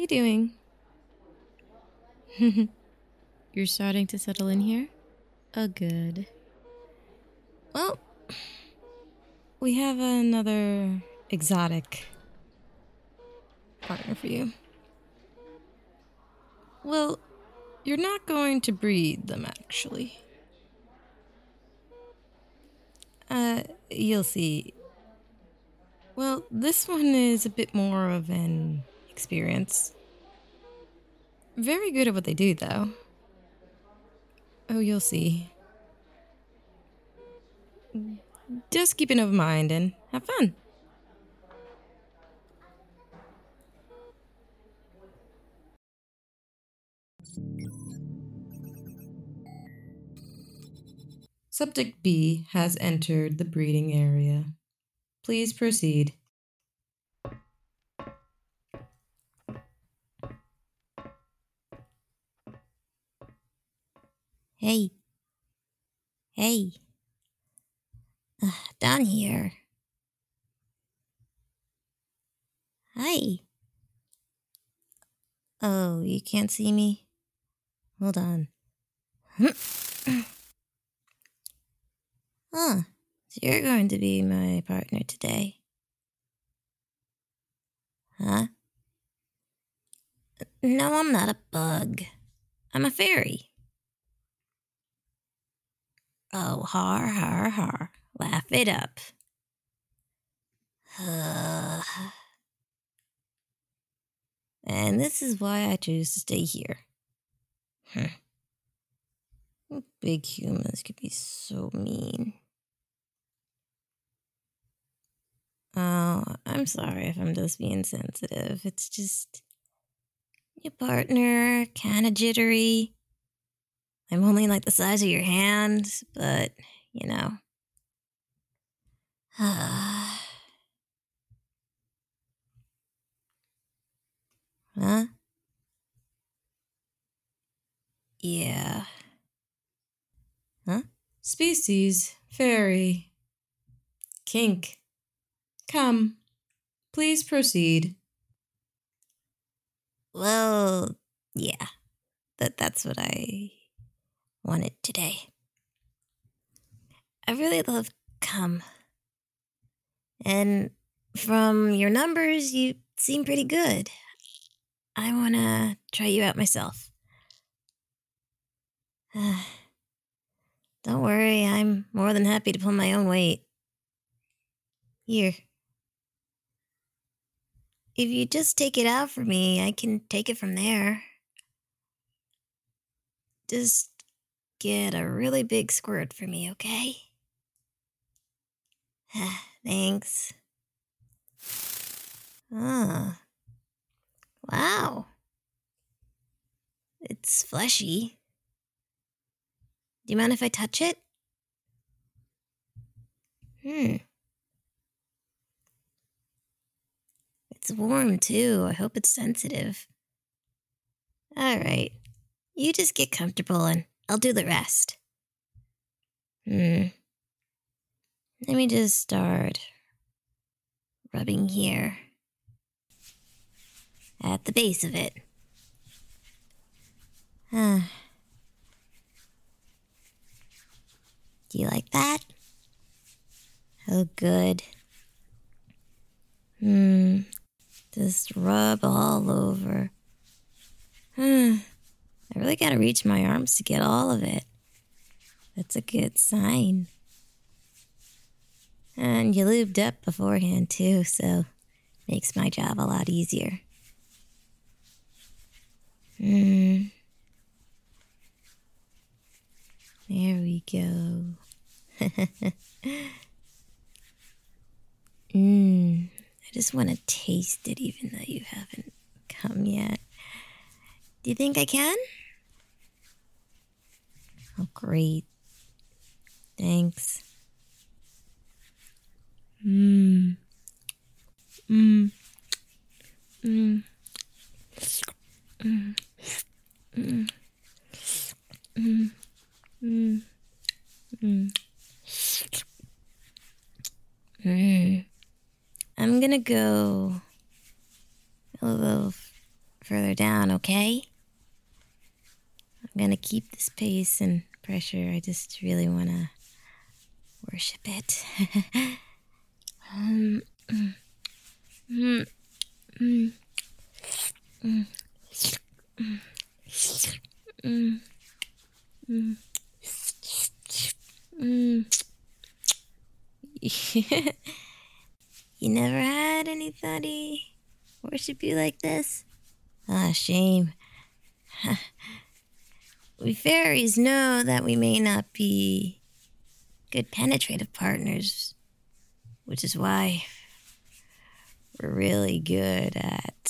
you doing? You're starting to settle in here? Oh, good. Well, we have another exotic partner for you. Well, you're not going to breed them, actually. You'll see. Well, this one is a bit more of an experience. Very good at what they do, though. Oh, you'll see. Just keep an open mind and have fun. Subject B has entered the breeding area. Please proceed. Hey. Hey. Down here. Hi. Oh, you can't see me? Hold on. Huh. So you're going to be my partner today. Huh? No, I'm not a bug. I'm a fairy. Oh, har, har, har. Laugh it up. And this is why I choose to stay here. Big humans could be so mean. Oh, I'm sorry if I'm just being sensitive. It's just your partner, kinda jittery. I'm only like the size of your hand, but, you know. Huh? Yeah. Huh? Species, fairy, kink. Come, please proceed. Well, yeah. That's what I wanted today. I really love cum. And from your numbers, you seem pretty good. I wanna try you out myself. Don't worry, I'm more than happy to pull my own weight. Here. If you just take it out for me, I can take it from there. Just get a really big squirt for me, okay? Thanks. Oh. Wow. It's fleshy. Do you mind if I touch it? It's warm, too. I hope it's sensitive. Alright. You just get comfortable and I'll do the rest. Let me just start rubbing here. At the base of it. Do you like that? Oh, good. Just rub all over. I really gotta reach my arms to get all of it. That's a good sign. And you lubed up beforehand, too, so makes my job a lot easier. There we go. I just want to taste it even though you haven't come yet. Do you think I can? Oh, great. Thanks. I'm gonna go a little further down, okay? I'm gonna keep this pace and pressure. I just really wanna worship it. Mm, mm, mm, mm, mm, mm, mm, mm. You never had anybody worship you like this? Ah, shame. We fairies know that we may not be good penetrative partners, which is why we're really good at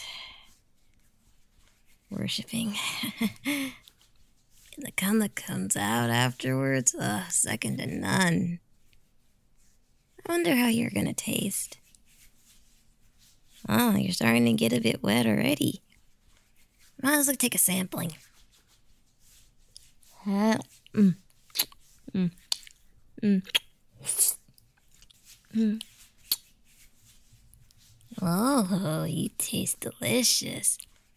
worshipping. And the cum that comes out afterwards, second to none. I wonder how you're gonna taste. Oh, you're starting to get a bit wet already. Might as well take a sampling. Mm. Mm. Mm. Mm. Oh, you taste delicious.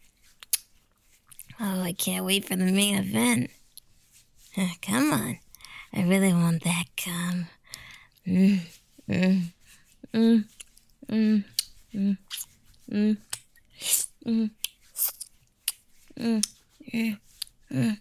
Oh, I can't wait for the main event. Come on. I really want that cum. Mm. Mm. Mm. Mm. Mm. Mm. Mm. Mm. Mm. Mm.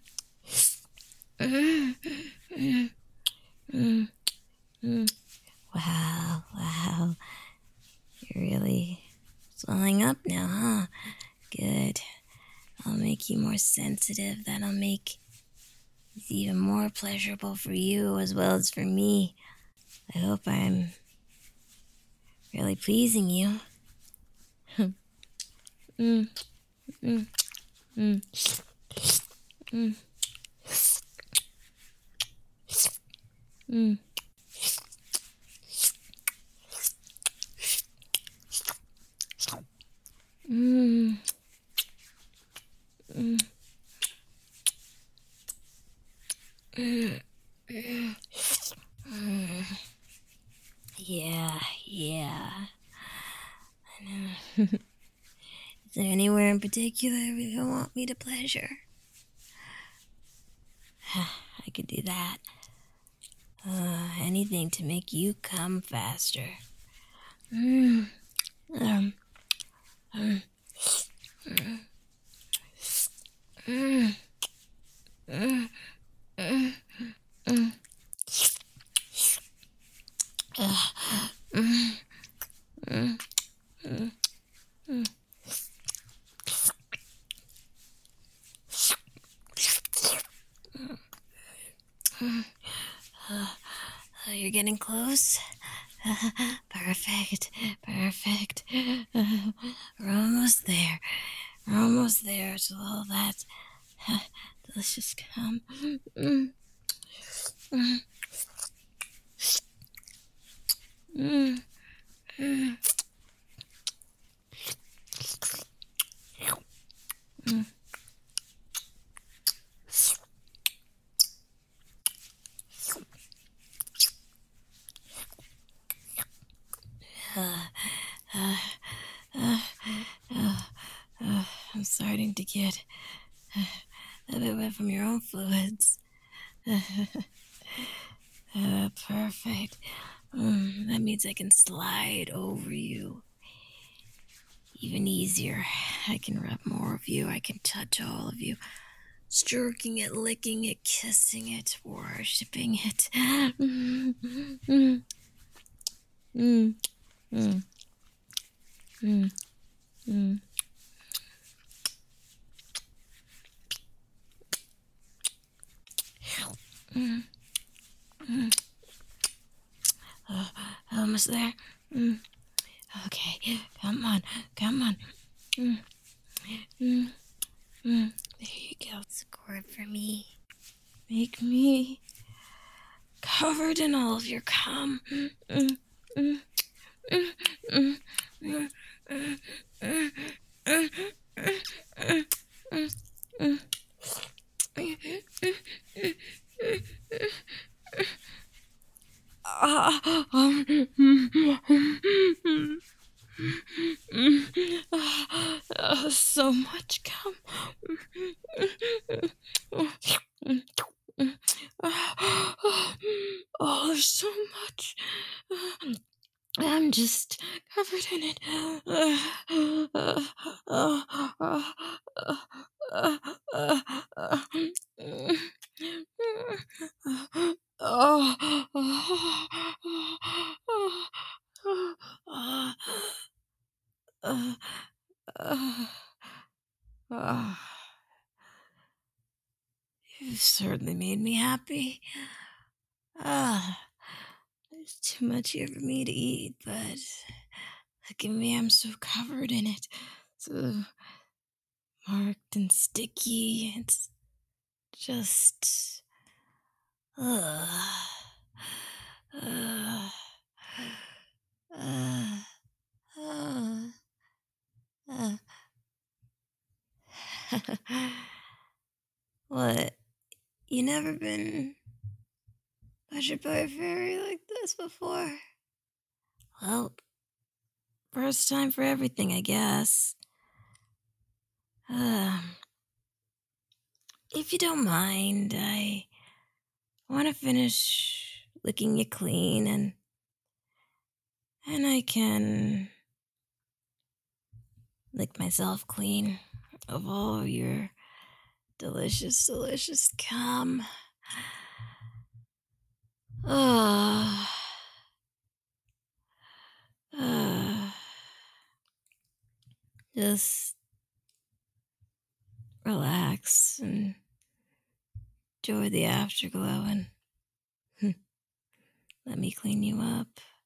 Mm. Mm. Mm. Wow, wow. You're really swelling up now, huh? Good. I'll make you more sensitive. That'll make it even more pleasurable for you as well as for me. I hope I'm really pleasing you. mm. Mm. Mm. Mm. Mm. Mm. Mm. Mm. Mm. Yeah, yeah. I know. Is there anywhere in particular you want me to pleasure? I could do that. Anything to make you come faster. Mm. Um. Mm. Mm. Mm. Mm. Mm. Mm. Mm. Mm. Mm. You're getting close. Perfect. Perfect. We're almost there. We're almost there to all that delicious cum. Mm. Mm. Mm. Mm. Mm. I'm starting to get a bit wet from your own fluids. Perfect. That means I can slide over you even easier. I can rub more of you. I can touch all of you. Stroking it, licking it, kissing it, worshipping it. Mm. Mm. Mm. Mm. Mm. Mm. Mm. Mm. Almost there. Mm. Okay, come on, come on. Mm. Mm. Mm. There you go. Squirt for me. Make me covered in all of your cum. Mm. Mm. Mm. Mm. Mm. Mm. Mm. Mm. Mm. Mm. Mm. So much cum. Oh, there's so much. I'm just covered in it. You've certainly made me happy. Ah, there's too much here for me to eat, but look at me, I'm so covered in it. So marked and sticky. It's just. Uh, uh, uh, uh, uh. What? You never been pressured by a fairy like this before? Well, first time for everything, I guess. Um, if you don't mind, I want to finish licking you clean and I can lick myself clean of all your delicious, delicious cum. Ah, ah, just relax and enjoy the afterglow and let me clean you up.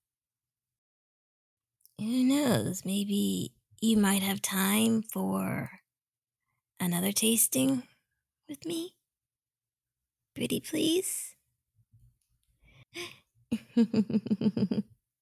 Who knows? Maybe you might have time for another tasting with me? Pretty please?